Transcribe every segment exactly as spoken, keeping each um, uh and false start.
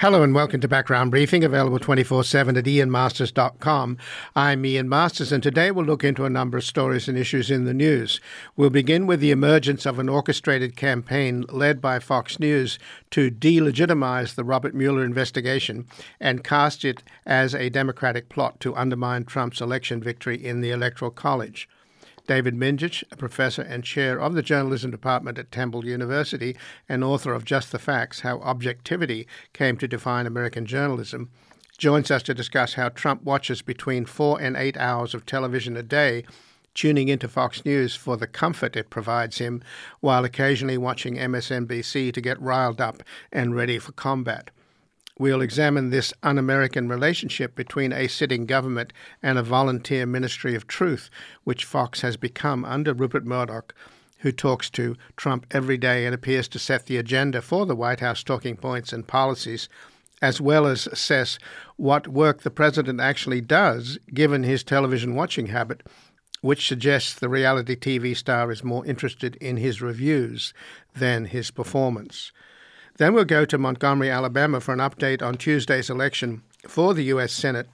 Hello and welcome to Background Briefing, available twenty-four seven at ian masters dot com. I'm Ian Masters, and today we'll look into a number of stories and issues in the news. We'll begin with the emergence of an orchestrated campaign led by Fox News to delegitimize the Robert Mueller investigation and cast it as a Democratic plot to undermine Trump's election victory in the Electoral College. David Mindich, a professor and chair of the journalism department at Temple University and author of Just the Facts, How Objectivity Came to Define American Journalism, joins us to discuss how Trump watches between four and eight hours of television a day, tuning into Fox News for the comfort it provides him, while occasionally watching M S N B C to get riled up and ready for combat. We'll examine this un-American relationship between a sitting government and a volunteer ministry of truth, which Fox has become under Rupert Murdoch, who talks to Trump every day and appears to set the agenda for the White House talking points and policies, as well as assess what work the president actually does, given his television watching habit, which suggests the reality T V star is more interested in his reviews than his performance. Then we'll go to Montgomery, Alabama for an update on Tuesday's election for the U S Senate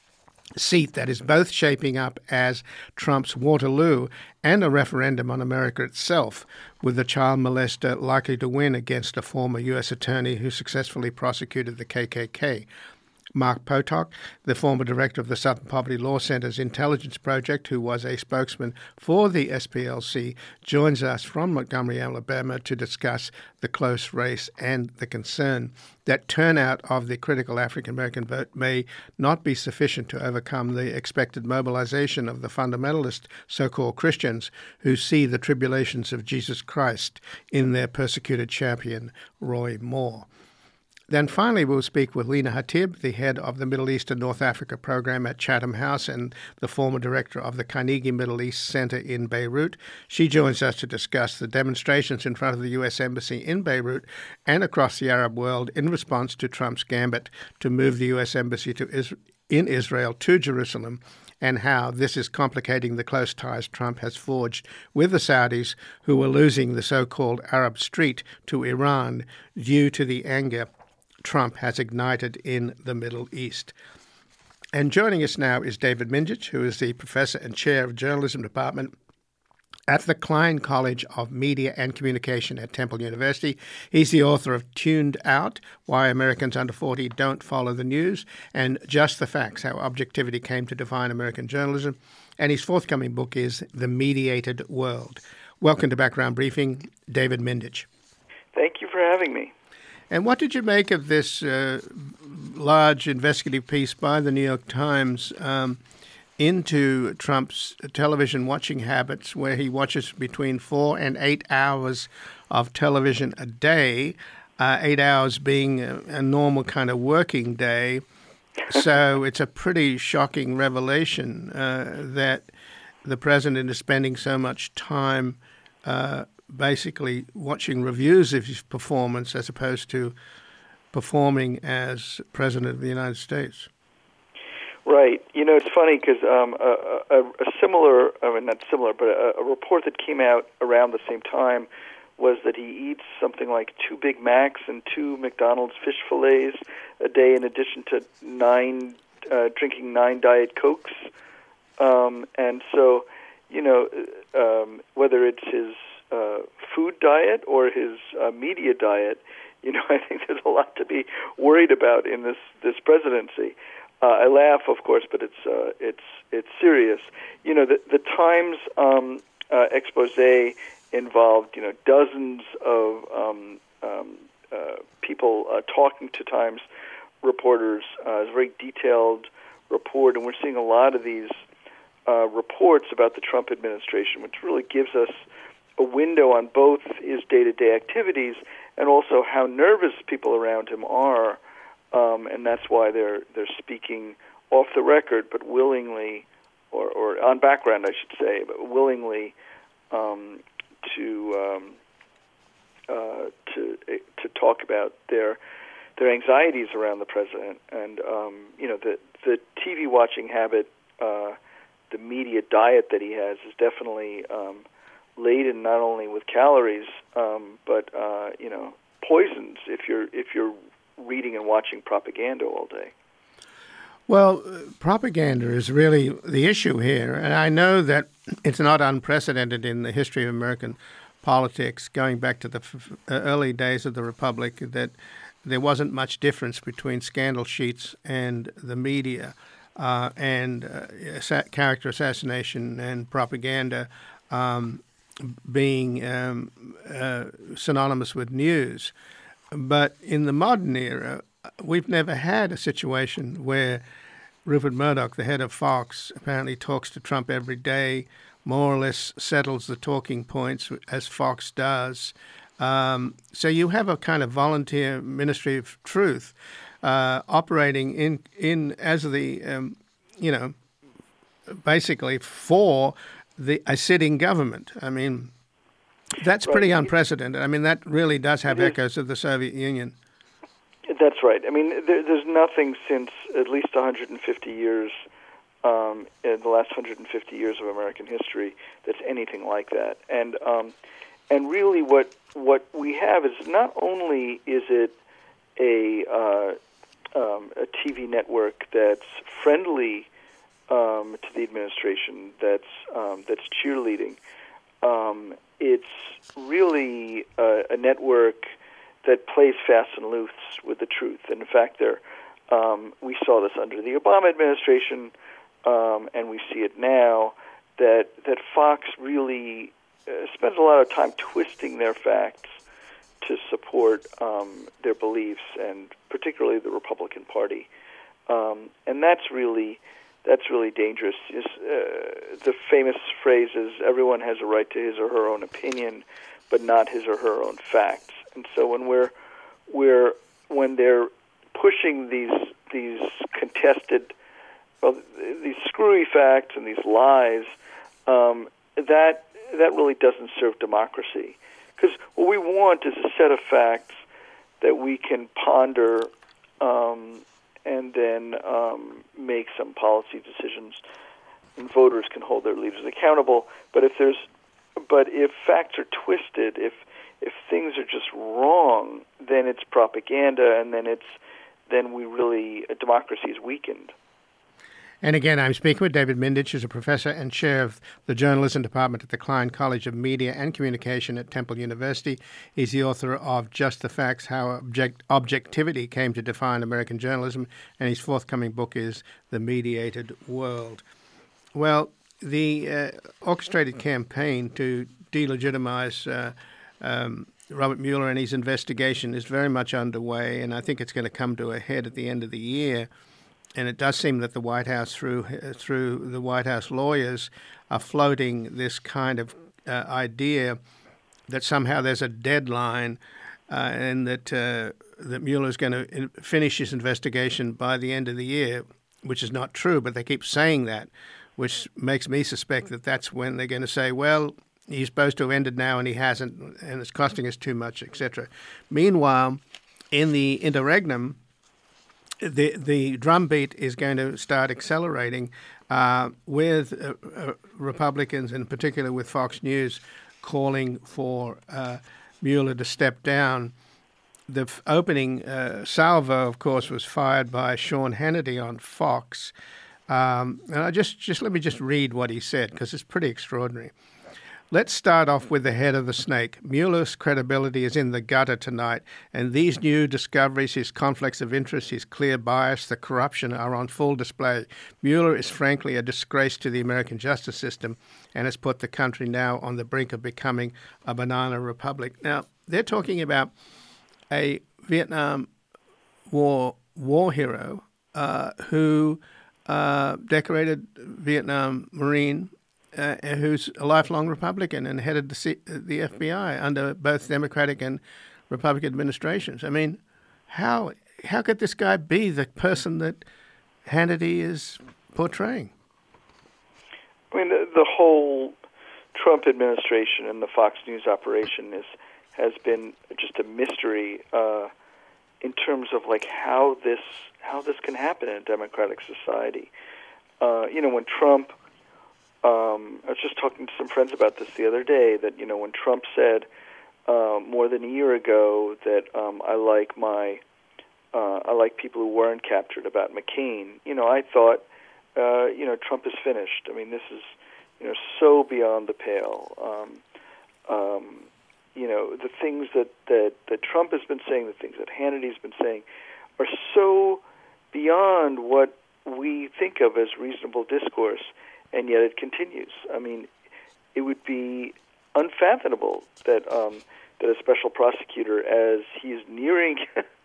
seat that is both shaping up as Trump's Waterloo and a referendum on America itself, with the child molester likely to win against a former U S attorney who successfully prosecuted the K K K. Mark Potok, the former director of the Southern Poverty Law Center's Intelligence Project, who was a spokesman for the S P L C, joins us from Montgomery, Alabama, to discuss the close race and the concern that turnout of the critical African-American vote may not be sufficient to overcome the expected mobilization of the fundamentalist so-called Christians who see the tribulations of Jesus Christ in their persecuted champion, Roy Moore. Then finally, we'll speak with Lena Hatib, the head of the Middle East and North Africa program at Chatham House and the former director of the Carnegie Middle East Center in Beirut. She joins us to discuss the demonstrations in front of the U S Embassy in Beirut and across the Arab world in response to Trump's gambit to move the U S Embassy to Is- in Israel to Jerusalem, and how this is complicating the close ties Trump has forged with the Saudis, who are losing the so-called Arab Street to Iran due to the anger Trump has ignited in the Middle East. And joining us now is David Mindich, who is the professor and chair of journalism department at the Klein College of Media and Communication at Temple University. He's the author of Tuned Out, Why Americans Under forty Don't Follow the News, and Just the Facts, How Objectivity Came to Define American Journalism. And his forthcoming book is The Mediated World. Welcome to Background Briefing, David Mindich. Thank you for having me. And what did you make of this uh, large investigative piece by the New York Times um, into Trump's television watching habits, where he watches between four and eight hours of television a day, uh, eight hours being a, a normal kind of working day? So it's a pretty shocking revelation uh, that the president is spending so much time uh, basically watching reviews of his performance as opposed to performing as President of the United States. Right. You know, it's funny because um, a, a, a similar, I mean, not similar, but a, a report that came out around the same time was that he eats something like two Big Macs and two McDonald's fish fillets a day, in addition to nine, uh, drinking nine Diet Cokes. Um, and so, you know, um, whether it's his Uh, food diet or his uh, media diet, you know, I think there's a lot to be worried about in this this presidency. Uh, I laugh, of course, but it's uh, it's it's serious. You know, the the Times um, uh, expose involved, you know, dozens of um, um, uh, people uh, talking to Times reporters. Uh, it's a very detailed report, and we're seeing a lot of these uh, reports about the Trump administration, which really gives us a window on both his day-to-day activities and also how nervous people around him are, um, and that's why they're they're speaking off the record, but willingly, or, or on background, I should say, but willingly um, to um, uh, to to talk about their their anxieties around the president. And um, you know, the the T V watching habit, uh, the media diet that he has is definitely um, laden not only with calories, um, but uh, you know, poisons if you're if you're reading and watching propaganda all day. Well, uh, propaganda is really the issue here, and I know that it's not unprecedented in the history of American politics, going back to the f- early days of the Republic, that there wasn't much difference between scandal sheets and the media, uh, and uh, assa- character assassination and propaganda um, being um, uh, synonymous with news. But in the modern era, we've never had a situation where Rupert Murdoch, the head of Fox, apparently talks to Trump every day, more or less settles the talking points as Fox does. Um, so you have a kind of volunteer Ministry of Truth uh, operating in in as the um, you know basically for the a sitting government. I mean, that's Right. pretty unprecedented. I mean, that really does have echoes of the Soviet Union. That's right. I mean, there, there's nothing since at least one hundred fifty years, um, in the last one hundred fifty years of American history, that's anything like that. And um, and really, what what we have is not only is it a uh, um, a T V network that's friendly um, to the administration, that's um, that's cheerleading. Um, it's really a, a network that plays fast and loose with the truth. And in fact, there um, we saw this under the Obama administration, um, and we see it now, that that Fox really uh, spends a lot of time twisting their facts to support um, their beliefs, and particularly the Republican Party. Um, and that's really that's really dangerous. Is, uh, the famous phrase is, everyone has a right to his or her own opinion, but not his or her own facts. And so when we're we're when they're pushing these these contested, well, these screwy facts and these lies, um, that that really doesn't serve democracy. Because what we want is a set of facts that we can ponder um, and then um, make some policy decisions, and voters can hold their leaders accountable. But if there's but if facts are twisted, if If things are just wrong, then it's propaganda, and then it's then we really democracy is weakened. And again, I'm speaking with David Mindich, who's a professor and chair of the journalism department at the Klein College of Media and Communication at Temple University. He's the author of Just the Facts: How Object- Objectivity Came to Define American Journalism, and his forthcoming book is The Mediated World. Well, the uh, orchestrated campaign to delegitimize uh, Um, Robert Mueller and his investigation is very much underway, and I think it's going to come to a head at the end of the year. And it does seem that the White House, through through the White House lawyers, are floating this kind of uh, idea that somehow there's a deadline, uh, and that uh, that Mueller is going to finish his investigation by the end of the year, which is not true, but they keep saying that, which makes me suspect that that's when they're going to say, well, he's supposed to have ended now, and he hasn't, and it's costing us too much, et cetera. Meanwhile, in the interregnum, the the drumbeat is going to start accelerating uh, with uh, uh, Republicans, in particular with Fox News, calling for uh, Mueller to step down. The f- opening uh, salvo, of course, was fired by Sean Hannity on Fox, um, and I just just let me just read what he said, because it's pretty extraordinary. Let's start off with the head of the snake. Mueller's credibility is in the gutter tonight, and these new discoveries, his conflicts of interest, his clear bias, the corruption are on full display. Mueller is frankly a disgrace to the American justice system and has put the country now on the brink of becoming a banana republic. Now, they're talking about a Vietnam War war hero uh, who uh, decorated Vietnam Marine, Uh, who's a lifelong Republican and headed the, C- the F B I under both Democratic and Republican administrations. I mean, how how could this guy be the person that Hannity is portraying? I mean, the, the whole Trump administration and the Fox News operation is has been just a mystery uh, in terms of like how this how this can happen in a democratic society. Uh, you know, when Trump. Um, I was just talking to some friends about this the other day, that, you know, when Trump said uh, more than a year ago that um, I like my uh, I like people who weren't captured about McCain. You know, I thought, uh, you know, Trump is finished. I mean, this is, you know, so beyond the pale. Um, um, you know, the things that, that, that Trump has been saying, the things that Hannity's been saying, are so beyond what we think of as reasonable discourse, and yet it continues. I mean, it would be unfathomable that um, that a special prosecutor, as he's nearing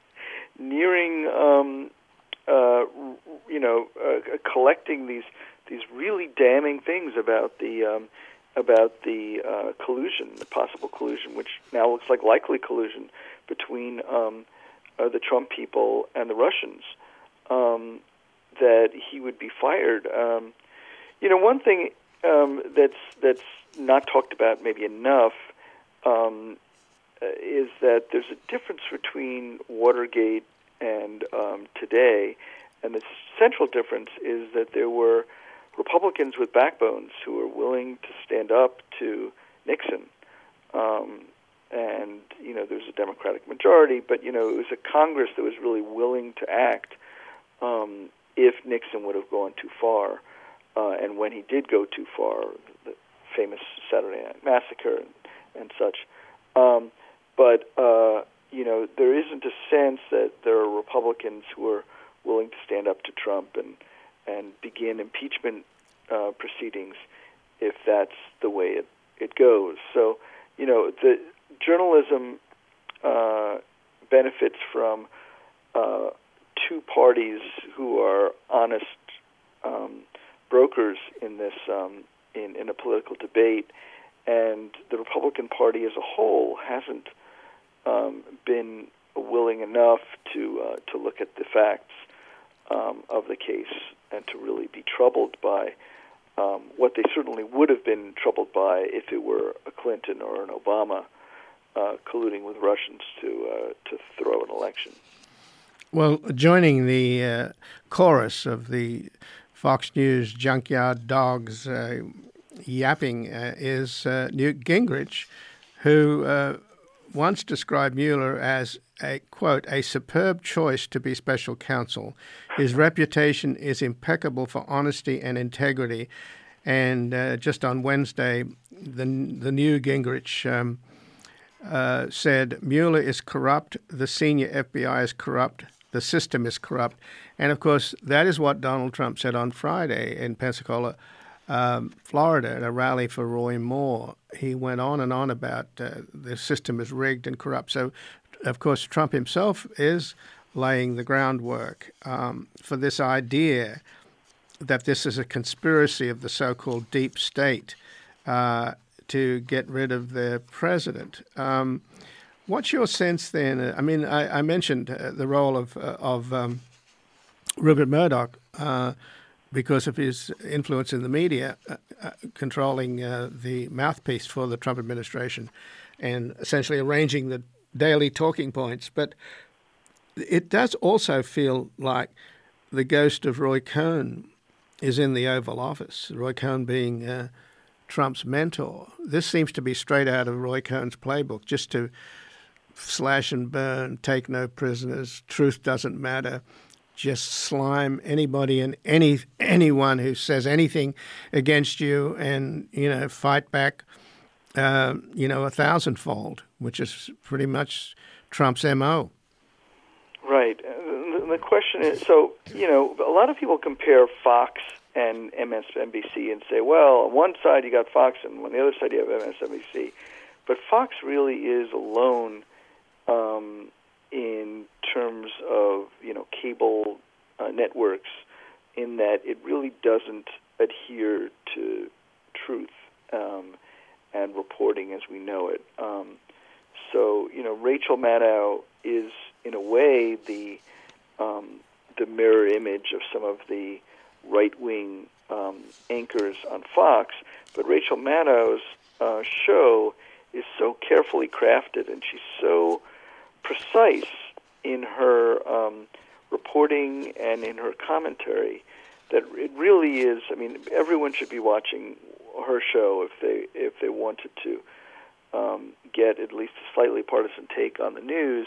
nearing um, uh, you know uh, collecting these these really damning things about the um, about the uh, collusion, the possible collusion, which now looks like likely collusion between um, uh, the Trump people and the Russians, um, that he would be fired. Um, you know, one thing um, that's that's not talked about maybe enough um, is that there's a difference between Watergate and um, today, and the central difference is that there were Republicans with backbones who were willing to stand up to Nixon. Um, and, you know, there's a Democratic majority, but, you know, it was a Congress that was really willing to act um, if Nixon would have gone too far. Uh, and when he did go too far, the famous Saturday Night Massacre and, and such. Um, but, uh, you know, there isn't a sense that there are Republicans who are willing to stand up to Trump and, and begin impeachment uh, proceedings if that's the way it, it goes. So, you know, the journalism uh, benefits from uh, two parties who are honest um, brokers in this um, in, in a political debate, and the Republican Party as a whole hasn't um, been willing enough to uh, to look at the facts um, of the case and to really be troubled by um, what they certainly would have been troubled by if it were a Clinton or an Obama uh, colluding with Russians to uh, to throw an election. Well, joining the uh, chorus of the Fox News junkyard dogs uh, yapping uh, is uh, Newt Gingrich, who uh, once described Mueller as a, quote, a superb choice to be special counsel. His reputation is impeccable for honesty and integrity. And uh, just on Wednesday, the, the new Gingrich um, uh, said, Mueller is corrupt, the senior F B I is corrupt, the system is corrupt. And, of course, that is what Donald Trump said on Friday in Pensacola, um, Florida, at a rally for Roy Moore. He went on and on about uh, the system is rigged and corrupt. So, of course, Trump himself is laying the groundwork um, for this idea that this is a conspiracy of the so-called deep state uh, to get rid of the president. Um, what's your sense then? I mean, I, I mentioned uh, the role of uh, of um, Rupert Murdoch uh, because of his influence in the media, uh, uh, controlling uh, the mouthpiece for the Trump administration and essentially arranging the daily talking points. But it does also feel like the ghost of Roy Cohn is in the Oval Office, Roy Cohn being uh, Trump's mentor. This seems to be straight out of Roy Cohn's playbook, just to slash and burn, take no prisoners, truth doesn't matter, just slime anybody and any anyone who says anything against you and, you know, fight back, uh, you know, a thousandfold, which is pretty much Trump's M O. Right. The question is, so, you know, a lot of people compare Fox and M S N B C and say, well, on one side you got Fox and on the other side you have M S N B C. But Fox really is alone um, in terms of, you know, cable uh, networks, in that it really doesn't adhere to truth um, and reporting as we know it. Um, so, you know, Rachel Maddow is, in a way, the um, the mirror image of some of the right-wing um, anchors on Fox. But Rachel Maddow's uh, show is so carefully crafted, and she's so precise in her um, reporting and in her commentary that it really is. I mean, everyone should be watching her show if they if they wanted to um, get at least a slightly partisan take on the news.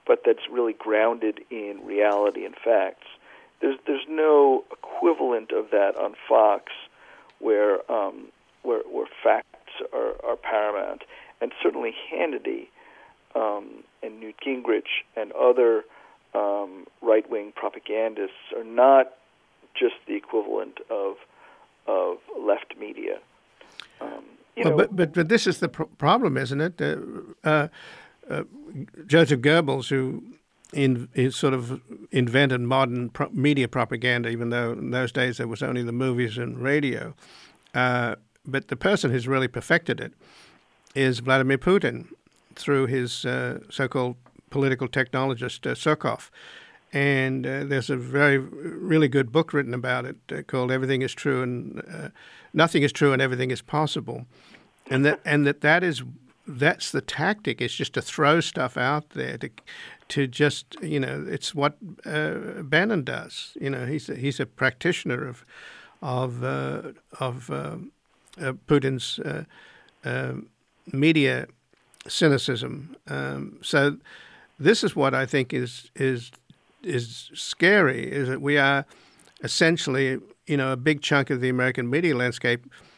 but that's really grounded in reality and facts. There's there's no equivalent of that on Fox, where um, where, where facts are, are paramount, and certainly Hannity um, and Newt Gingrich and other um, right-wing propagandists are not just the equivalent of of left media. Um, you well, know, but, but but this is the pr- problem, isn't it? Uh, uh, uh, Joseph Goebbels, who in, in sort of invented modern pro- media propaganda, even though in those days there was only the movies and radio. Uh, but the person who's really perfected it is Vladimir Putin through his uh, so-called political technologist, uh, Surkov. And uh, there's a very, really good book written about it uh, called "Everything is True and uh, Nothing is True and Everything is Possible," and that and that that is that's the tactic. It's just to throw stuff out there to to just you know it's what uh, Bannon does. You know he's a, he's a practitioner of of uh, of uh, uh, Putin's uh, uh, media cynicism. Um, so this is what I think is is. is scary, is that we are essentially, you know, a big chunk of the American media landscape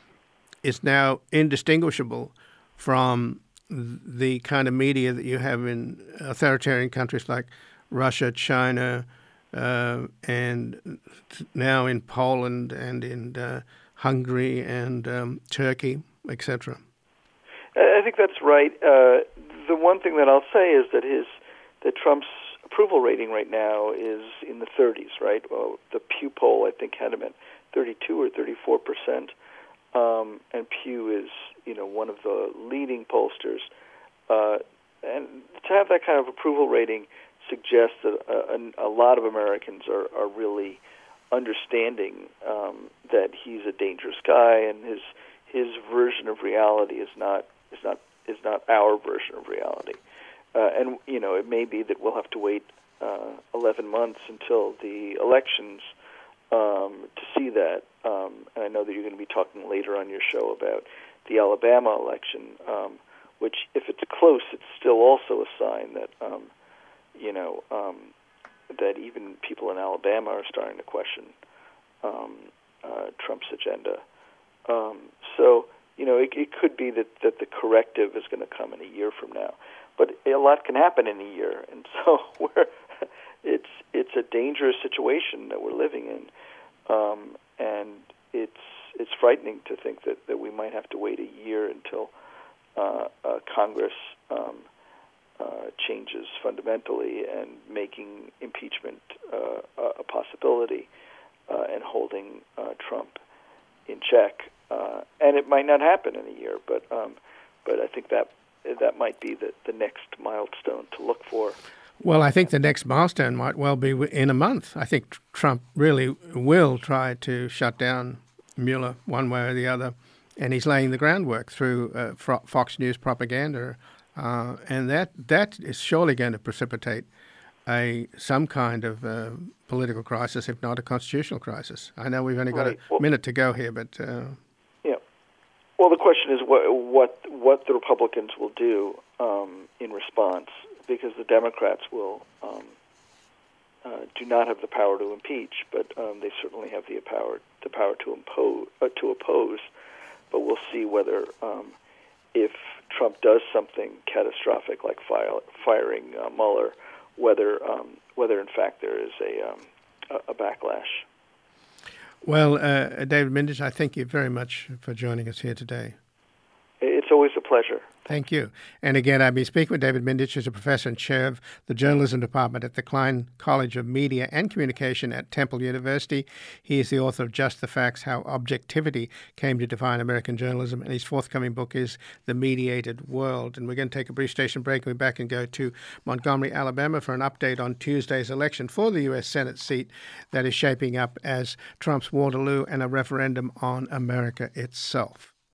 is now indistinguishable from the kind of media that you have in authoritarian countries like Russia, China, uh, and now in Poland and in uh, Hungary and um, Turkey, et cetera. I think that's right. Uh, the one thing that I'll say is that his that Trump's approval rating right now is in the thirties, right? Well, the Pew poll, I think, had him at thirty-two or thirty-four percent, um, and Pew is, you know, one of the leading pollsters. Uh, and to have that kind of approval rating suggests that a, a lot of Americans are, are really understanding um, that he's a dangerous guy, and his his version of reality is not is not is not our version of reality. Uh, and, you know, it may be that we'll have to wait uh, eleven months until the elections um, to see that. Um, and I know that you're going to be talking later on your show about the Alabama election, um, which, if it's close, it's still also a sign that, um, you know, um, that even people in Alabama are starting to question um, uh, Trump's agenda. Um, so, you know, it, it could be that, that the corrective is going to come in a year from now. But a lot can happen in a year, and so we're, it's it's a dangerous situation that we're living in, um, and it's it's frightening to think that, that we might have to wait a year until uh, uh, Congress um, uh, changes fundamentally and making impeachment uh, a possibility uh, and holding uh, Trump in check. Uh, and it might not happen in a year, but um, but I think that. That might be the, the next milestone to look for. Well, I think the next milestone might well be in a month. I think Trump really will try to shut down Mueller one way or the other, and he's laying the groundwork through uh, Fox News propaganda, uh, and that that is surely going to precipitate a some kind of uh, political crisis, if not a constitutional crisis. I know we've only got right. a well, minute to go here, but uh, yeah. Well, the question is what what what the Republicans will do um, in response, because the Democrats will um, uh, do not have the power to impeach, but um, they certainly have the power the power to impose uh, to oppose. But we'll see whether um, if Trump does something catastrophic like fire, firing uh, Mueller, whether um, whether in fact there is a um, a, a backlash. Well, uh, David Mindich, I thank you very much for joining us here today. It's always a pleasure. Thank you. And again, I've been speaking with David Mindich, who's a professor and chair of the journalism department at the Klein College of Media and Communication at Temple University. He is the author of Just the Facts, How Objectivity Came to Define American Journalism, and his forthcoming book is The Mediated World. And we're going to take a brief station break, and we're back and go to Montgomery, Alabama for an update on Tuesday's election for the U S Senate seat that is shaping up as Trump's Waterloo and a referendum on America itself.